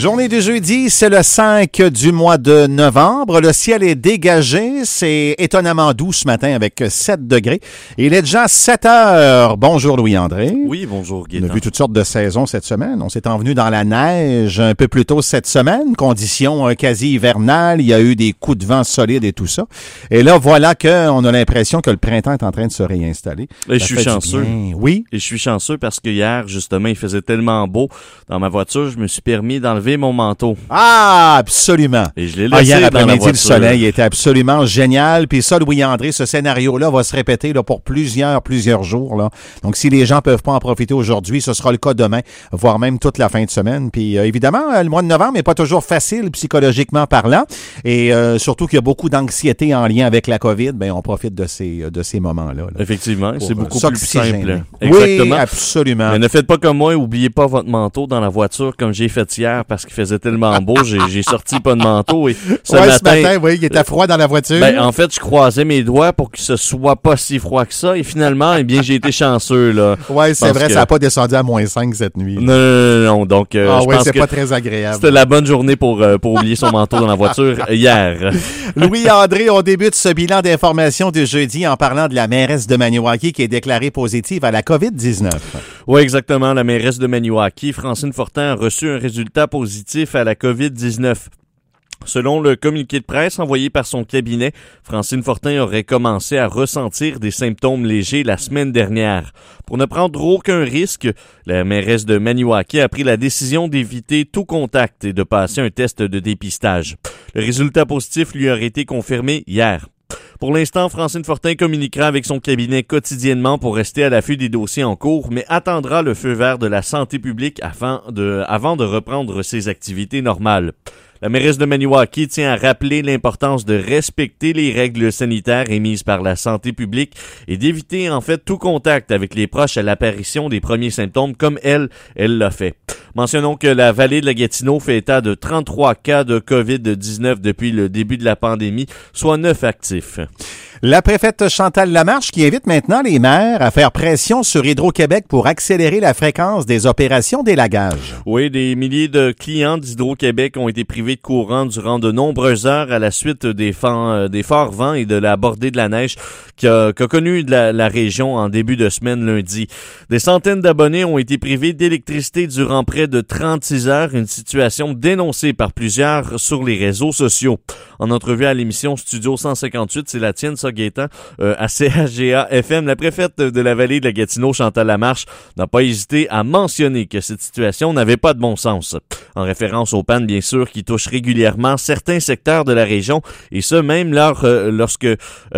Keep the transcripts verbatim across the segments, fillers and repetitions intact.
Journée du jeudi, c'est le cinq du mois de novembre. Le ciel est dégagé. C'est étonnamment doux ce matin avec sept degrés. Il est déjà sept heures. Bonjour Louis-André. Oui, bonjour Gaétan. On a vu toutes sortes de saisons cette semaine. On s'est envenu dans la neige un peu plus tôt cette semaine. Conditions quasi hivernales. Il y a eu des coups de vent solides et tout ça. Et là, voilà qu'on a l'impression que le printemps est en train de se réinstaller. Et je suis chanceux. Oui. Et je suis chanceux parce que hier, justement, il faisait tellement beau. Dans ma voiture, je me suis permis d'enlever mon manteau. Ah, absolument. Et je l'ai ah, laissé hier dans la après-midi, voiture. le soleil était absolument génial. Puis ça, Louis-André, ce scénario-là va se répéter là, pour plusieurs, plusieurs jours. Là. Donc, si les gens peuvent pas en profiter aujourd'hui, ce sera le cas demain, voire même toute la fin de semaine. Puis euh, évidemment, le mois de novembre n'est pas toujours facile psychologiquement parlant. Et euh, surtout qu'il y a beaucoup d'anxiété en lien avec la COVID. Bien, on profite de ces, de ces moments-là. Là, Effectivement, pour, c'est beaucoup euh, plus simple. Exactement. Oui, absolument. Mais ne faites pas comme moi, oubliez pas votre manteau dans la voiture comme j'ai fait hier parce qu'il faisait tellement beau, j'ai, j'ai sorti pas de manteau et ce ouais, matin, ce matin, oui, il était froid dans la voiture. Ben, en fait, je croisais mes doigts pour que ce soit pas si froid que ça et finalement, eh bien, j'ai été chanceux, là. Ouais, c'est vrai, que... ça n'a pas descendu à moins cinq cette nuit. Non, non, non, non, donc, euh, ah je ouais, pense c'est que pas très agréable. c'était la bonne journée pour, euh, pour oublier son manteau dans la voiture hier. Louis-André, on débute ce bilan d'information de jeudi en parlant de la mairesse de Maniwaki qui est déclarée positive à la covid dix-neuf. Oui, exactement. La mairesse de Maniwaki, Francine Fortin, a reçu un résultat positif à la covid dix-neuf. Selon le communiqué de presse envoyé par son cabinet, Francine Fortin aurait commencé à ressentir des symptômes légers la semaine dernière. Pour ne prendre aucun risque, la mairesse de Maniwaki a pris la décision d'éviter tout contact et de passer un test de dépistage. Le résultat positif lui aurait été confirmé hier. Pour l'instant, Francine Fortin communiquera avec son cabinet quotidiennement pour rester à l'affût des dossiers en cours, mais attendra le feu vert de la santé publique afin de, avant de reprendre ses activités normales. La mairesse de Maniwaki tient à rappeler l'importance de respecter les règles sanitaires émises par la santé publique et d'éviter en fait tout contact avec les proches à l'apparition des premiers symptômes comme elle, elle l'a fait. Mentionnons que la vallée de la Gatineau fait état de trente-trois cas de covid dix-neuf depuis le début de la pandémie, soit neuf actifs. La préfète Chantal Lamarche qui invite maintenant les maires à faire pression sur Hydro-Québec pour accélérer la fréquence des opérations d'élagage. Oui, des milliers de clients d'Hydro-Québec ont été privés de courant durant de nombreuses heures à la suite des, fan, des forts vents et de la bordée de la neige qu'a, qu'a connue la, la région en début de semaine lundi. Des centaines d'abonnés ont été privés d'électricité durant près de trente-six heures, une situation dénoncée par plusieurs sur les réseaux sociaux. En entrevue à l'émission Studio cent cinquante-huit, c'est la tienne, ça, Gaétan, euh, à C H G A F M, la préfète de la vallée de la Gatineau, Chantal Lamarche, n'a pas hésité à mentionner que cette situation n'avait pas de bon sens. En référence aux pannes, bien sûr, qui touchent régulièrement certains secteurs de la région, et ce, même lors, euh, lorsque,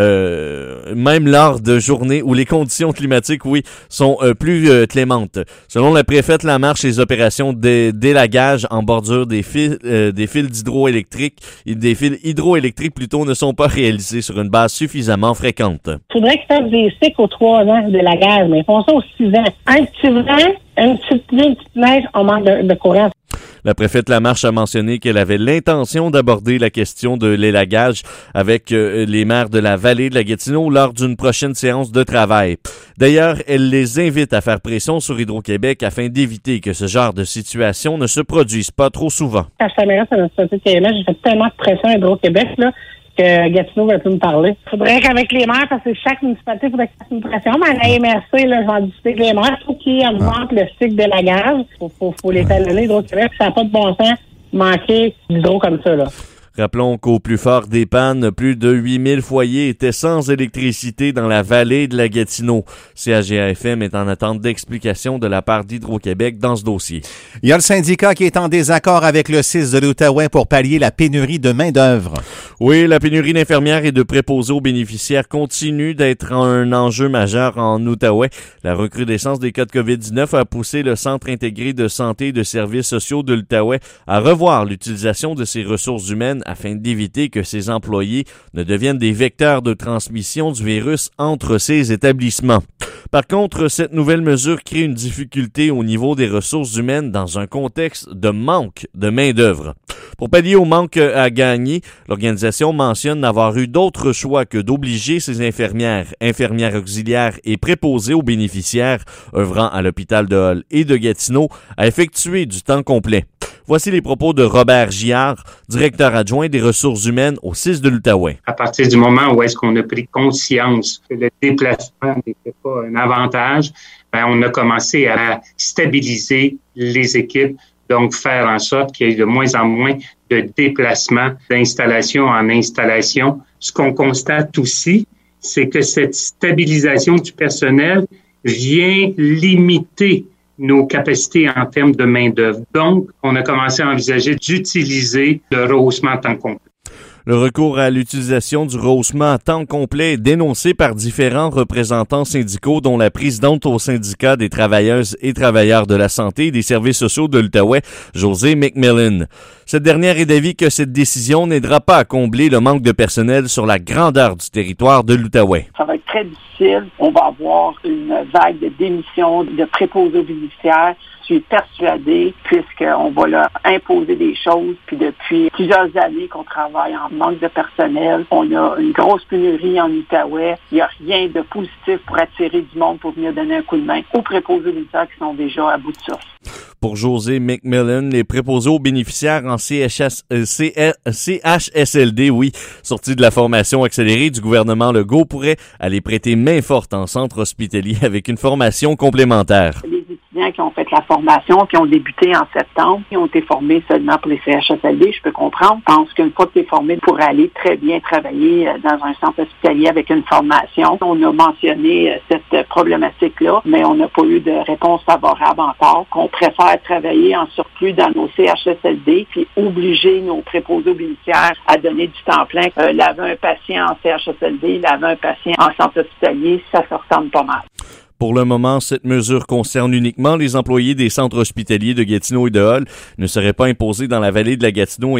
euh, même lors de journées où les conditions climatiques, oui, sont euh, plus euh, clémentes. Selon la préfète Lamarche, les opérations d'é- d'élagage en bordure des fils, euh, des fils d'hydroélectrique, des fils hydroélectriques plutôt, ne sont pas réalisés sur une base suffisamment fréquente. Il faudrait qu'ils fassent des cycles aux trois ans de la gaz, mais ils font ça aux six ans. Un petit vent, une petite pluie, une petite neige, on manque de, de courant. La préfète Lamarche a mentionné qu'elle avait l'intention d'aborder la question de l'élagage avec euh, les maires de la vallée de la Gatineau lors d'une prochaine séance de travail. D'ailleurs, elle les invite à faire pression sur Hydro-Québec afin d'éviter que ce genre de situation ne se produise pas trop souvent. Quand je suis à notre société T M S, j'ai fait tellement de pression à Hydro-Québec là, que Gatineau ne veut plus me parler. Il faudrait qu'avec les maires, parce que chaque municipalité, il faudrait qu'il fasse une pression, mais à la M R C, là, je vais en discuter avec les maires, il faut qu'ils augmentent le cycle d'élagage. Il faut, faut, faut les talonner, Hydro-Québec, ça n'a pas de bon sens manquer d'hydro comme ça, là. Rappelons qu'au plus fort des pannes, plus de huit mille foyers étaient sans électricité dans la vallée de la Gatineau. C H G A F M est en attente d'explications de la part d'Hydro-Québec dans ce dossier. Il y a le syndicat qui est en désaccord avec le C I S de l'Outaouais pour pallier la pénurie de main-d'œuvre. Oui, la pénurie d'infirmières et de préposés aux bénéficiaires continue d'être un enjeu majeur en Outaouais. La recrudescence des cas de covid dix-neuf a poussé le Centre intégré de santé et de services sociaux de l'Outaouais à revoir l'utilisation de ses ressources humaines afin d'éviter que ses employés ne deviennent des vecteurs de transmission du virus entre ces établissements. Par contre, cette nouvelle mesure crée une difficulté au niveau des ressources humaines dans un contexte de manque de main-d'œuvre. Pour pallier au manque à gagner, l'organisation mentionne n'avoir eu d'autre choix que d'obliger ses infirmières, infirmières auxiliaires et préposés aux bénéficiaires œuvrant à l'hôpital de Hull et de Gatineau à effectuer du temps complet. Voici les propos de Robert Giard, directeur adjoint des ressources humaines au C I S de l'Outaouais. À partir du moment où est-ce qu'on a pris conscience que le déplacement n'était pas un avantage, ben on a commencé à stabiliser les équipes, donc faire en sorte qu'il y ait de moins en moins de déplacements d'installation en installation. Ce qu'on constate aussi, c'est que cette stabilisation du personnel vient limiter nos capacités en termes de main-d'œuvre. Donc, on a commencé à envisager d'utiliser le rehaussement en temps complet. Le recours à l'utilisation du rehaussement à temps complet est dénoncé par différents représentants syndicaux, dont la présidente au syndicat des travailleuses et travailleurs de la santé et des services sociaux de l'Outaouais, Josée McMillan. Cette dernière est d'avis que cette décision n'aidera pas à combler le manque de personnel sur la grandeur du territoire de l'Outaouais. Ça va être très difficile. On va avoir une vague de démissions de préposés aux bénéficiaires. Je suis persuadée, puisqu'on va leur imposer des choses, puis depuis plusieurs années qu'on travaille en manque de personnel, on a une grosse pénurie en Outaouais. Il n'y a rien de positif pour attirer du monde pour venir donner un coup de main aux préposés aux bénéficiaires qui sont déjà à bout de souffle. Pour Josée McMillan, les préposés aux bénéficiaires en C H S, euh, C H S L D, oui, sortis de la formation accélérée du gouvernement Legault, pourraient aller prêter main forte en centre hospitalier avec une formation complémentaire. Les étudiants qui ont fait la formation, qui ont débuté en septembre, qui ont été formés seulement pour les C H S L D, je peux comprendre. Je pense qu'une fois que tu es formé pour aller très bien travailler dans un centre hospitalier avec une formation, on a mentionné cette problématique-là, mais on n'a pas eu de réponse favorable encore, qu'on préfère travailler en surplus dans nos C H S L D, puis obliger nos préposés aux bénéficiaires à donner du temps plein. Euh, laver un patient en C H S L D, laver un patient en centre hospitalier, ça se ressemble pas mal. Pour le moment, cette mesure concerne uniquement les employés des centres hospitaliers de Gatineau et de Hull, ne serait pas imposée dans la vallée de la Gatineau